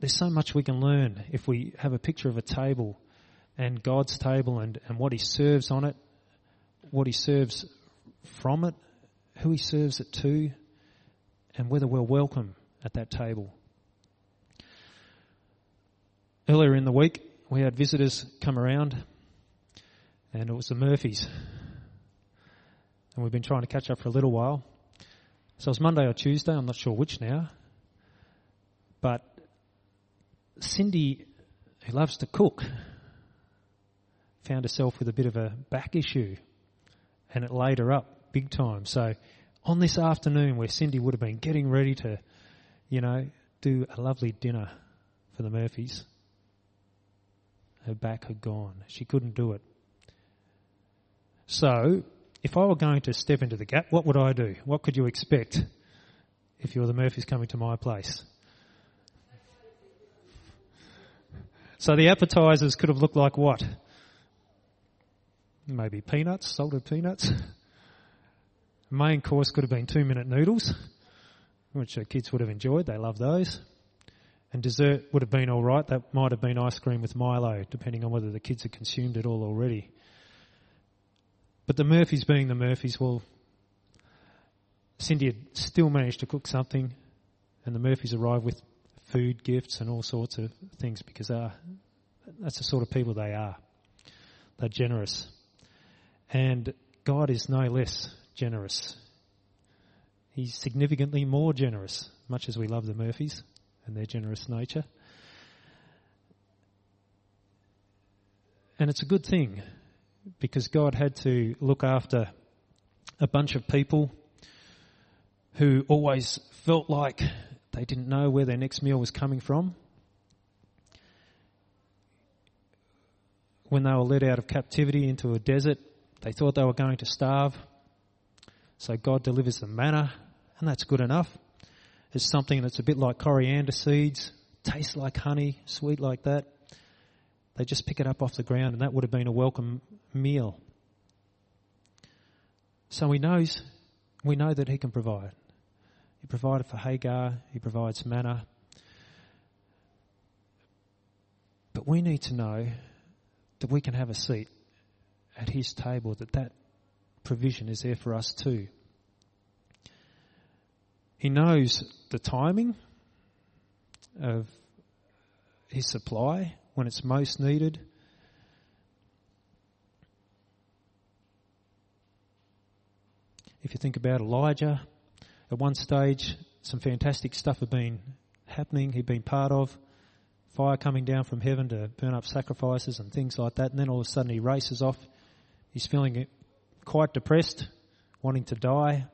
there's so much we can learn if we have a picture of a table and God's table and what he serves on it, what he serves from it, who he serves it to, and whether we're welcome at that table. Earlier in the week, we had visitors come around, and it was the Murphys. And we've been trying to catch up for a little while. So it was Monday or Tuesday, I'm not sure which now. But Cindy, who loves to cook, found herself with a bit of a back issue, and it laid her up big time. So on this afternoon where Cindy would have been getting ready to, do a lovely dinner for the Murphys, her back had gone. She couldn't do it. So if I were going to step into the gap, what would I do? What could you expect if you were the Murphys coming to my place? So the appetisers could have looked like what? Maybe peanuts, salted peanuts. Main course could have been 2-minute noodles, which the kids would have enjoyed. They love those. And dessert would have been all right. That might have been ice cream with Milo, depending on whether the kids had consumed it all already. But the Murphys being the Murphys, well, Cindy had still managed to cook something, and the Murphys arrived with food, gifts and all sorts of things because that's the sort of people they are. They're generous. And God is no less generous. He's significantly more generous, much as we love the Murphys and their generous nature. And it's a good thing because God had to look after a bunch of people who always felt like they didn't know where their next meal was coming from. When they were led out of captivity into a desert, they thought they were going to starve. So God delivers them manna, and that's good enough. It's something that's a bit like coriander seeds, tastes like honey, sweet like that. They just pick it up off the ground, and that would have been a welcome meal. So we know that he can provide. He provided for Hagar, he provides manna. But we need to know that we can have a seat at his table, that provision is there for us too. He knows the timing of his supply when it's most needed. If you think about Elijah, at one stage some fantastic stuff had been happening, he'd been part of. Fire coming down from heaven to burn up sacrifices and things like that, and then all of a sudden he races off. He's feeling quite depressed, wanting to die.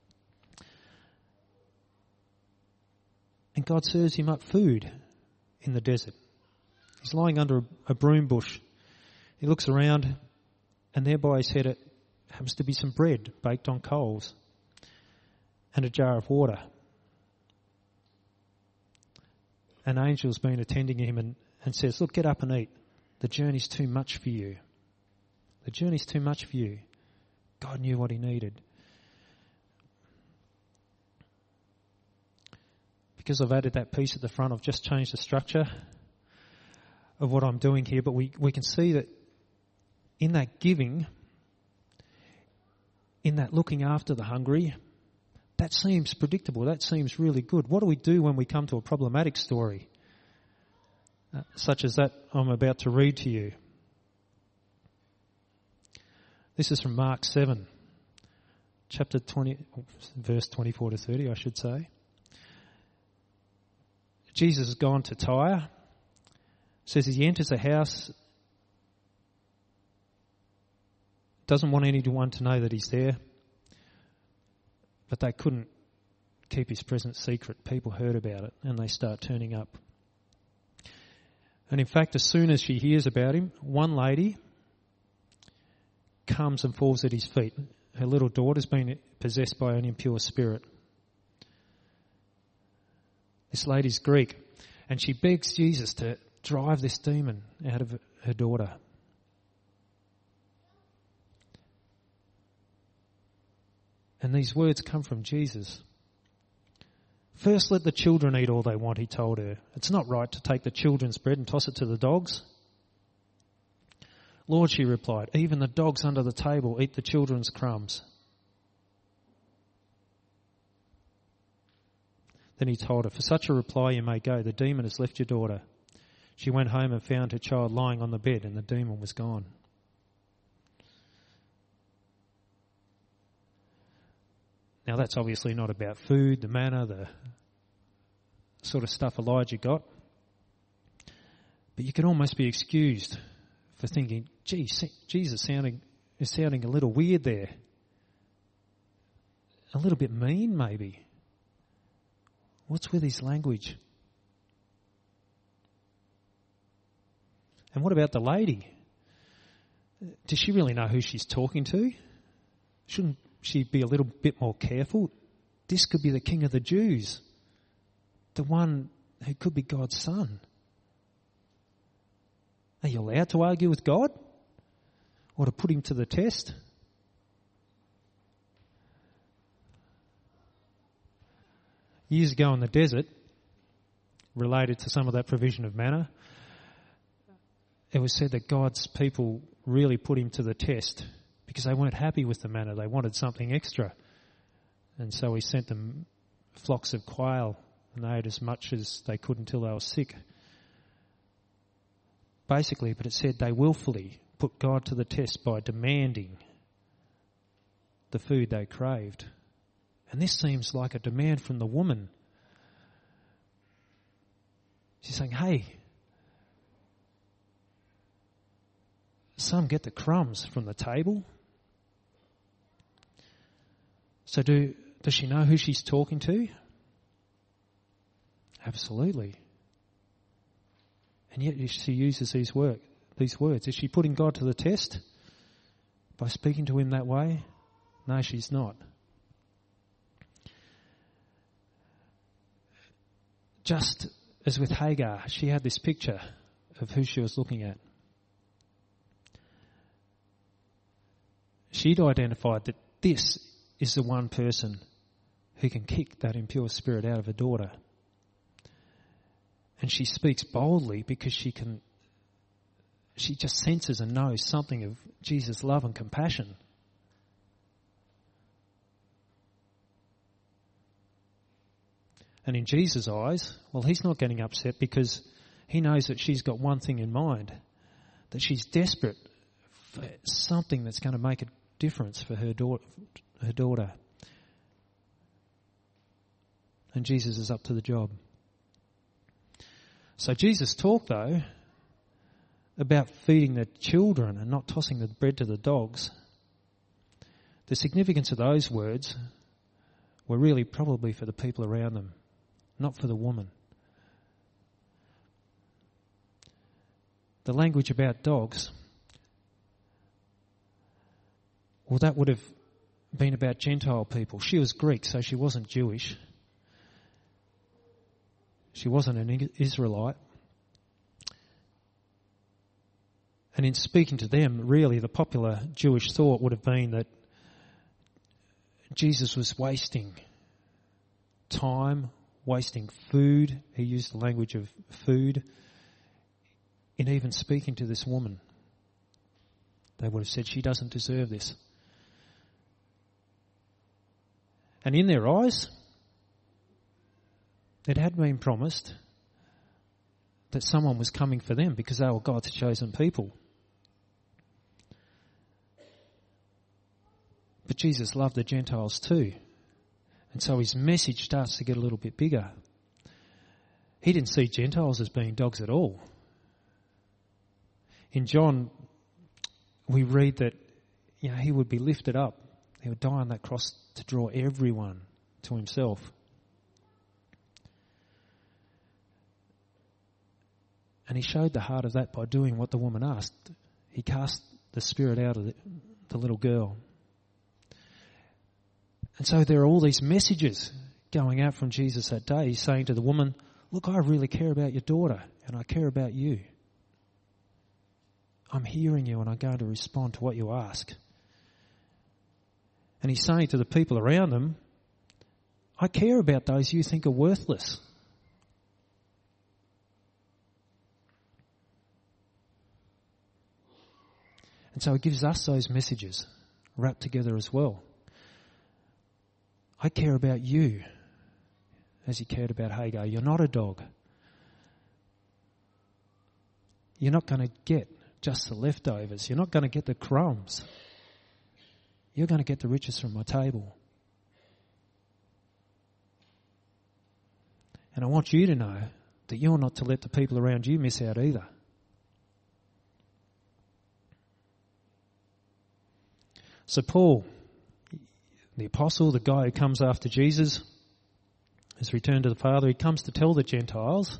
And God serves him up food in the desert. He's lying under a broom bush. He looks around, and there by his head happens to be some bread baked on coals and a jar of water. An angel's been attending him and says, look, get up and eat. The journey's too much for you. The journey's too much for you. God knew what he needed. Because I've added that piece at the front, I've just changed the structure of what I'm doing here, but we can see that in that giving, in that looking after the hungry, that seems predictable. That seems really good. What do we do when we come to a problematic story, such as that I'm about to read to you? This is from Mark 7, chapter 20, verse 24 to 30, I should say. Jesus has gone to Tyre. It says he enters a house, doesn't want anyone to know that he's there. But they couldn't keep his presence secret. People heard about it and they start turning up. And in fact, as soon as she hears about him, one lady comes and falls at his feet. Her little daughter's been possessed by an impure spirit. This lady's Greek, and she begs Jesus to drive this demon out of her daughter. And these words come from Jesus. First let the children eat all they want, he told her. It's not right to take the children's bread and toss it to the dogs. Lord, she replied, even the dogs under the table eat the children's crumbs. Then he told her, for such a reply you may go. The demon has left your daughter. She went home and found her child lying on the bed, and the demon was gone. Now that's obviously not about food, the manna, the sort of stuff Elijah got. But you can almost be excused for thinking, gee, Jesus is sounding a little weird there. A little bit mean maybe. What's with his language? And what about the lady? Does she really know who she's talking to? Shouldn't she be a little bit more careful? This could be the King of the Jews, the one who could be God's son. Are you allowed to argue with God or to put him to the test? Years ago in the desert, related to some of that provision of manna, it was said that God's people really put him to the test because they weren't happy with the manna. They wanted something extra. And so he sent them flocks of quail, and they ate as much as they could until they were sick. Basically, but it said they willfully put God to the test by demanding the food they craved. And this seems like a demand from the woman. She's saying, hey, some get the crumbs from the table. So does she know who she's talking to? Absolutely. And yet she uses these words. Is she putting God to the test by speaking to him that way? No, she's not. Just as with Hagar, she had this picture of who she was looking at. She'd identified that this is the one person who can kick that impure spirit out of her daughter. And she speaks boldly because she just senses and knows something of Jesus' love and compassion. And in Jesus' eyes, well, he's not getting upset because he knows that she's got one thing in mind, that she's desperate for something that's going to make a difference for her daughter. And Jesus is up to the job. So Jesus talked, though, about feeding the children and not tossing the bread to the dogs. The significance of those words were really probably for the people around them, not for the woman. The language about dogs, well, that would have been about Gentile people. She was Greek, so she wasn't Jewish. She wasn't an Israelite. And in speaking to them, really the popular Jewish thought would have been that Jesus was wasting time, wasting food. He used the language of food in even speaking to this woman. They would have said, she doesn't deserve this. And in their eyes, it had been promised that someone was coming for them because they were God's chosen people. But Jesus loved the Gentiles too. And so his message starts to get a little bit bigger. He didn't see Gentiles as being dogs at all. In John, we read that he would be lifted up. He would die on that cross to draw everyone to himself. And he showed the heart of that by doing what the woman asked. He cast the spirit out of the little girl. And so there are all these messages going out from Jesus that day. He's saying to the woman, look, I really care about your daughter and I care about you. I'm hearing you and I'm going to respond to what you ask. And he's saying to the people around them, I care about those you think are worthless. And so he gives us those messages wrapped together as well. I care about you as he cared about Hagar. You're not a dog. You're not going to get just the leftovers. You're not going to get the crumbs. You're going to get the riches from my table. And I want you to know that you're not to let the people around you miss out either. So Paul, the apostle, the guy who comes after Jesus, has returned to the Father. He comes to tell the Gentiles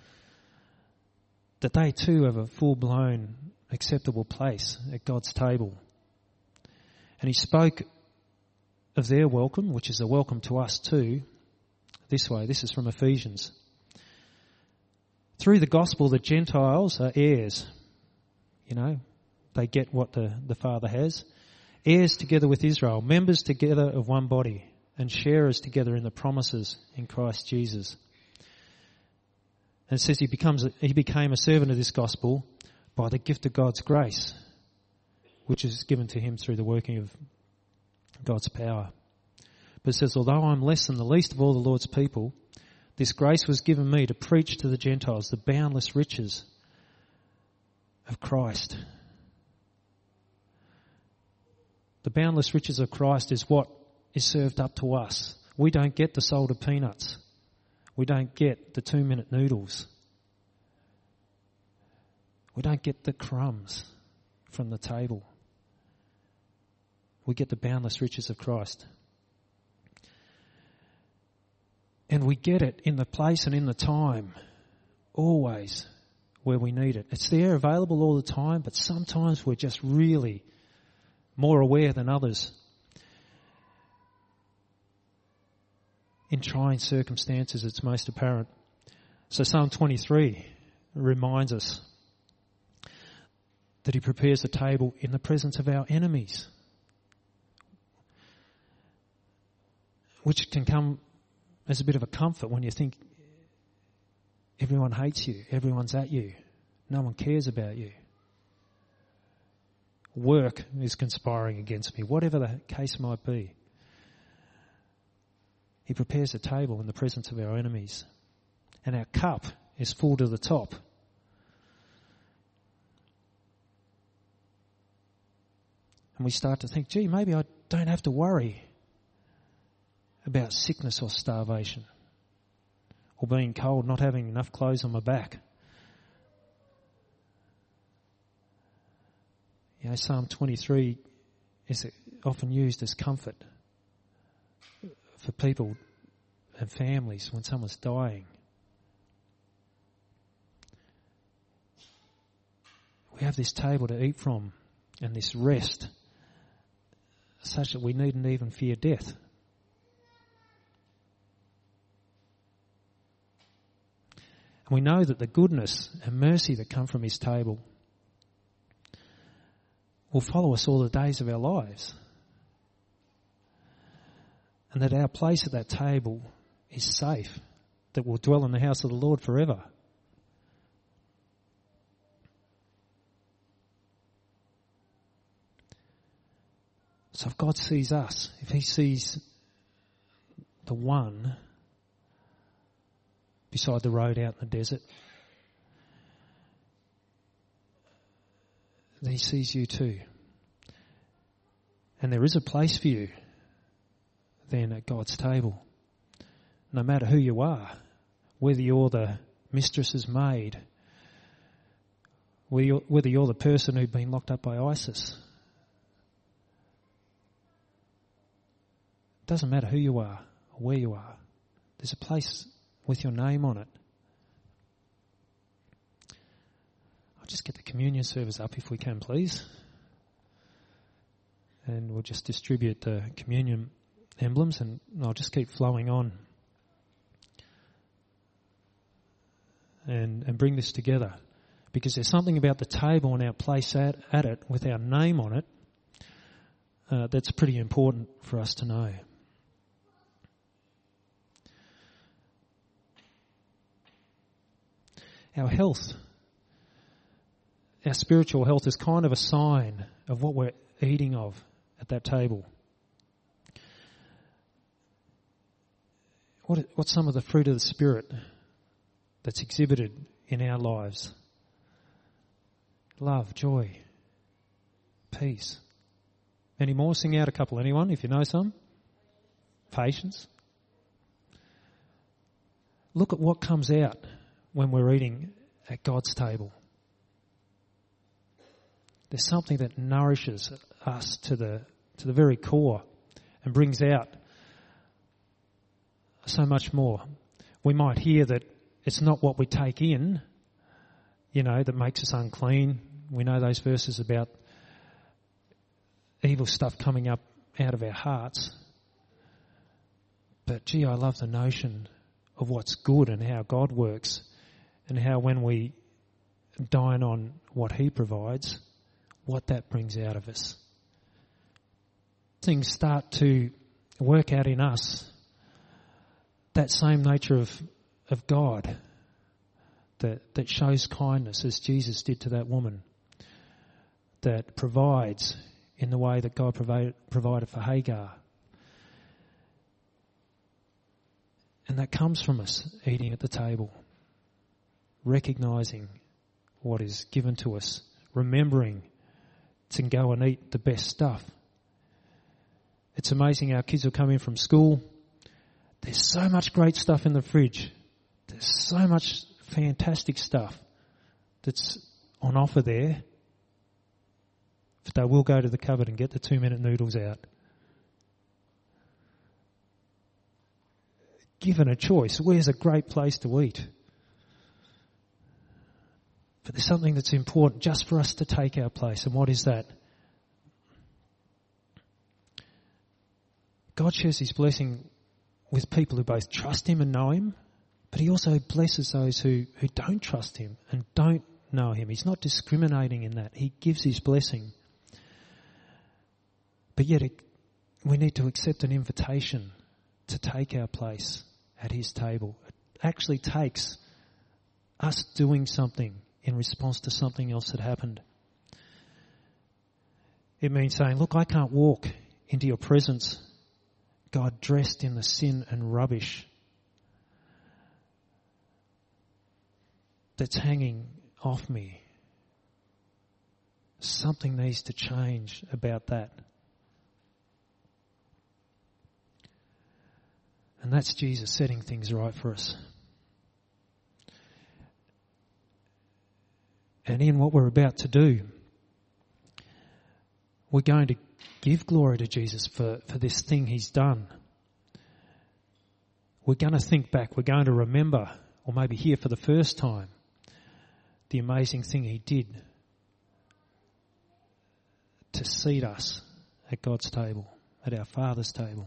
that they too have a full-blown acceptable place at God's table. And he spoke of their welcome, which is a welcome to us too, this way. This is from Ephesians. Through the gospel, the Gentiles are heirs. You know, they get what the Father has. Heirs together with Israel, members together of one body, and sharers together in the promises in Christ Jesus. And it says he became a servant of this gospel by the gift of God's grace, which is given to him through the working of God's power. But it says, although I'm less than the least of all the Lord's people, this grace was given me to preach to the Gentiles the boundless riches of Christ. The boundless riches of Christ is what is served up to us. We don't get the salted peanuts. We don't get the 2-minute noodles. We don't get the crumbs from the table. We get the boundless riches of Christ. And we get it in the place and in the time, always where we need it. It's there available all the time, but sometimes we're just really more aware than others in trying circumstances. It's most apparent. So Psalm 23 reminds us that he prepares a table in the presence of our enemies, which can come as a bit of a comfort when you think everyone hates you, everyone's at you, no one cares about you. Work is conspiring against me, whatever the case might be. He prepares a table in the presence of our enemies. And our cup is full to the top. And we start to think, gee, maybe I don't have to worry about sickness or starvation or being cold, not having enough clothes on my back. You know, Psalm 23 is often used as comfort for people and families when someone's dying. We have this table to eat from and this rest such that we needn't even fear death. And we know that the goodness and mercy that come from his table will follow us all the days of our lives. And that our place at that table is safe, that we'll dwell in the house of the Lord forever. So if God sees us, if he sees the one beside the road out in the desert, then he sees you too. And there is a place for you then at God's table. No matter who you are, whether you're the mistress's maid, whether you're the person who'd been locked up by ISIS. It doesn't matter who you are or where you are. There's a place with your name on it. I'll just get the communion service up if we can, please. And we'll just distribute the communion emblems and I'll just keep flowing on and bring this together, because there's something about the table and our place at it with our name on it that's pretty important for us to know. our health, our spiritual health is kind of a sign of what we're eating of at that table. What's some of the fruit of the Spirit that's exhibited in our lives? Love, joy, peace. Any more? Sing out a couple. Anyone, if you know some? Patience. Look at what comes out when we're eating at God's table. There's something that nourishes us to the very core and brings out so much more. We might hear that it's not what we take in, that makes us unclean. We know those verses about evil stuff coming up out of our hearts. But I love the notion of what's good and how God works, and how when we dine on what He provides, what that brings out of us. Things start to work out in us that same nature of God that shows kindness as Jesus did to that woman, that provides in the way that God provided for Hagar. And that comes from us eating at the table, recognising what is given to us, remembering to go and eat the best stuff. It's amazing, our kids will come in from school. There's so much great stuff in the fridge. There's so much fantastic stuff that's on offer there. But they will go to the cupboard and get the 2-minute noodles out. Given a choice, where's a great place to eat? But there's something that's important just for us to take our place. And what is that? God shares His blessing with people who both trust Him and know Him, but He also blesses those who don't trust Him and don't know Him. He's not discriminating in that. He gives His blessing. But yet we need to accept an invitation to take our place at His table. It actually takes us doing something in response to something else that happened. It means saying, look, I can't walk into your presence, God, dressed in the sin and rubbish that's hanging off me. Something needs to change about that. And that's Jesus setting things right for us. And in what we're about to do, we're going to give glory to Jesus for this thing He's done. We're going to think back, we're going to remember, or maybe hear for the first time, the amazing thing He did to seat us at God's table, at our Father's table.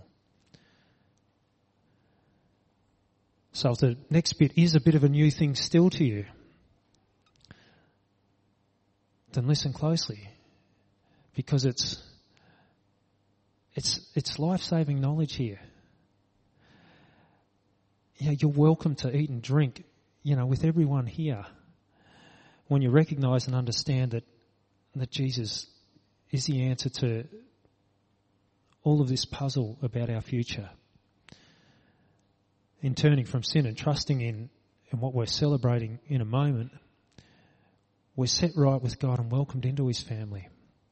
So if the next bit is a bit of a new thing still to you, then listen closely, because it's life-saving knowledge here. Yeah, you're welcome to eat and drink, with everyone here, when you recognise and understand that Jesus is the answer to all of this puzzle about our future. In turning from sin and trusting in what we're celebrating in a moment, we're set right with God and welcomed into His family.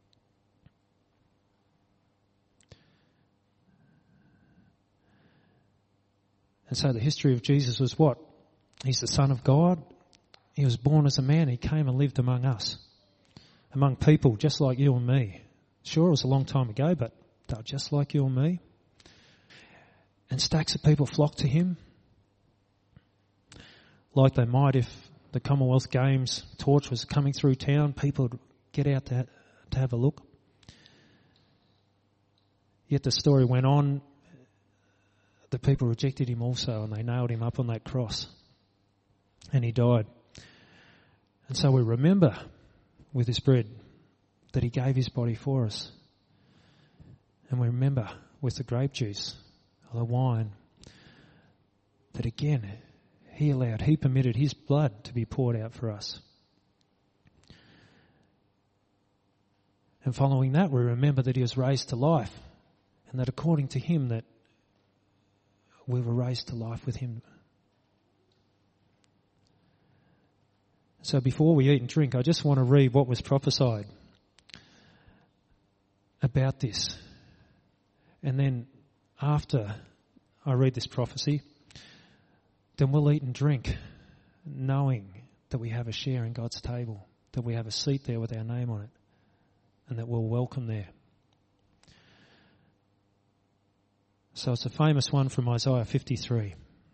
And so the history of Jesus was what? He's the Son of God. He was born as a man. He came and lived among us, among people just like you and me. Sure, it was a long time ago, but they were just like you and me. And stacks of people flocked to Him, like they might if the Commonwealth Games torch was coming through town. People would get out to have a look. Yet the story went on. The people rejected Him also, and they nailed Him up on that cross. And He died. And so we remember with this bread that He gave His body for us. And we remember with the grape juice or the wine that again He allowed, He permitted His blood to be poured out for us. And following that, we remember that He was raised to life, and that according to Him that we were raised to life with Him. So before we eat and drink, I just want to read what was prophesied about this. And then after I read this prophecy, then we'll eat and drink, knowing that we have a share in God's table, that we have a seat there with our name on it, and that we're welcome there. So it's a famous one from Isaiah 53.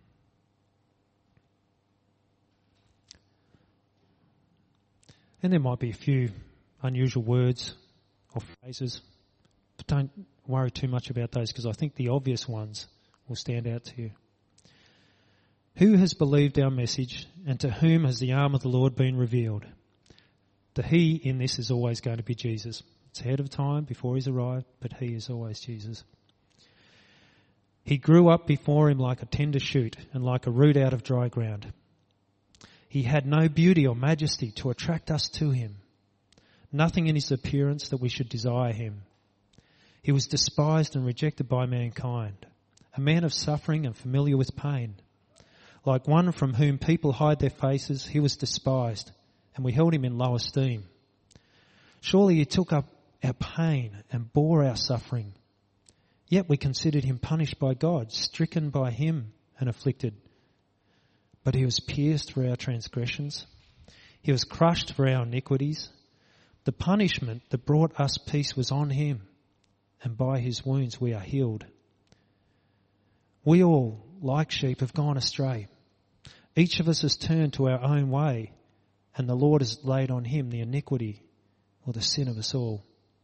And there might be a few unusual words or phrases, but don't worry too much about those, because I think the obvious ones will stand out to you. Who has believed our message, and to whom has the arm of the Lord been revealed? The He in this is always going to be Jesus. It's ahead of time, before He's arrived, but He is always Jesus. He grew up before Him like a tender shoot and like a root out of dry ground. He had no beauty or majesty to attract us to Him, nothing in His appearance that we should desire Him. He was despised and rejected by mankind, a man of suffering and familiar with pain. Like one from whom people hide their faces, He was despised, and we held Him in low esteem. Surely He took up our pain and bore our suffering. Yet we considered Him punished by God, stricken by Him and afflicted. But He was pierced for our transgressions. He was crushed for our iniquities. The punishment that brought us peace was on Him, and by His wounds we are healed. We all, like sheep, have gone astray. Each of us has turned to our own way, and the Lord has laid on Him the iniquity or the sin of us all.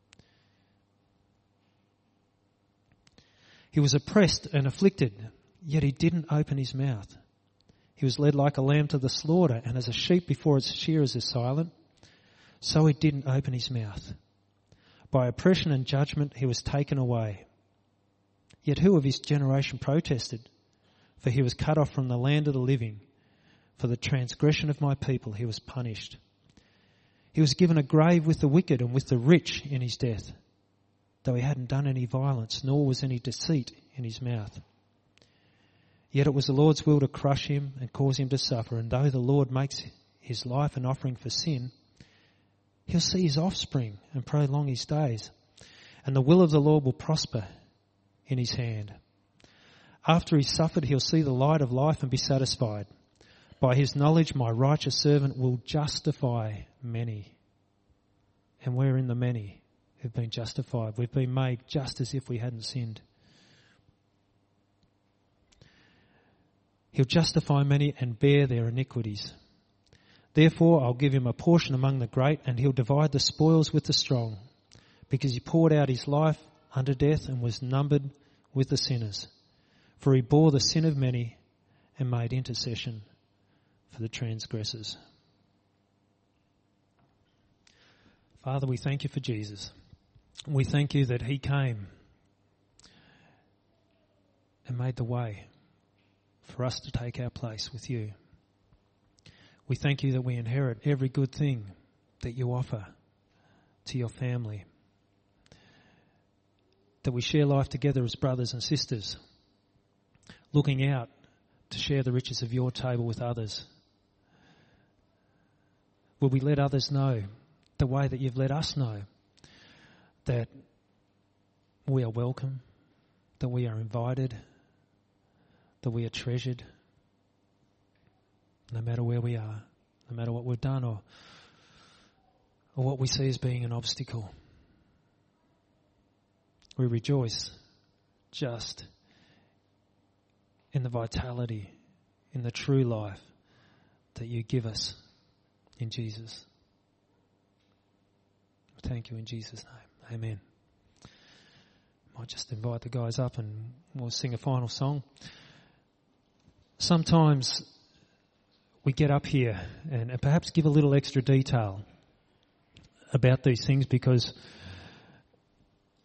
He was oppressed and afflicted, yet He didn't open His mouth. He was led like a lamb to the slaughter, and as a sheep before its shearers is silent, so He didn't open His mouth. By oppression and judgment He was taken away. Yet who of His generation protested? For He was cut off from the land of the living. For the transgression of my people He was punished. He was given a grave with the wicked and with the rich in His death, though He hadn't done any violence, nor was any deceit in His mouth. Yet it was the Lord's will to crush Him and cause Him to suffer, and though the Lord makes His life an offering for sin, He'll see His offspring and prolong His days, and the will of the Lord will prosper in His hand. After He's suffered, He'll see the light of life and be satisfied. By His knowledge, my righteous servant will justify many. And we're in the many who've been justified. We've been made just as if we hadn't sinned. He'll justify many and bear their iniquities. Therefore, I'll give Him a portion among the great, and He'll divide the spoils with the strong, because He poured out His life unto death and was numbered with the sinners. For He bore the sin of many and made intercession for the transgressors. Father, we thank You for Jesus. We thank You that He came and made the way for us to take our place with You. We thank You that we inherit every good thing that You offer to Your family, that we share life together as brothers and sisters, looking out to share the riches of Your table with others. Will we let others know the way that You've let us know that we are welcome, that we are invited, that we are treasured, no matter where we are, no matter what we've done or what we see as being an obstacle. We rejoice just in the vitality, in the true life that You give us in Jesus. Thank You in Jesus' name. Amen. Might just invite the guys up and we'll sing a final song. Sometimes we get up here and perhaps give a little extra detail about these things, because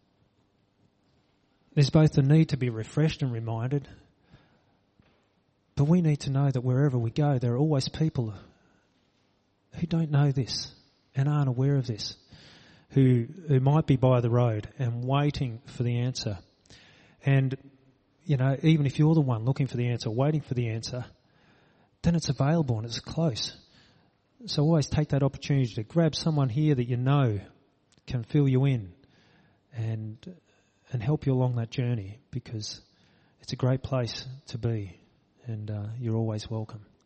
there's both the need to be refreshed and reminded, But we need to know that wherever we go, there are always people who don't know this and aren't aware of this, who might be by the road and waiting for the answer. And, even if you're the one looking for the answer, waiting for the answer, then it's available and it's close. So always take that opportunity to grab someone here that you know can fill you in and help you along that journey, because it's a great place to be, and you're always welcome.